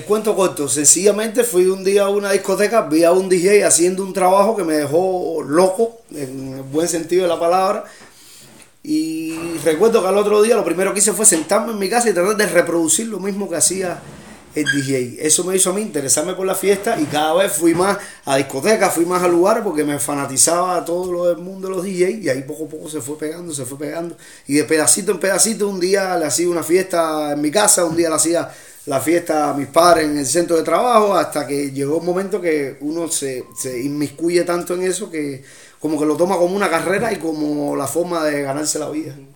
cuento corto, sencillamente fui un día a una discoteca, vi a un DJ haciendo un trabajo que me dejó loco, en el buen sentido de la palabra. Y recuerdo que al otro día lo primero que hice fue sentarme en mi casa y tratar de reproducir lo mismo que hacía el DJ. Eso me hizo a mí interesarme por la fiesta y cada vez fui más a discotecas, fui más a lugares porque me fanatizaba todo lo del mundo de los DJ y ahí poco a poco se fue pegando, se fue pegando. Y de pedacito en pedacito un día le hacía una fiesta en mi casa, un día le hacía la fiesta a mis padres en el centro de trabajo, hasta que llegó un momento que uno se inmiscuye tanto en eso que como que lo toma como una carrera y como la forma de ganarse la vida.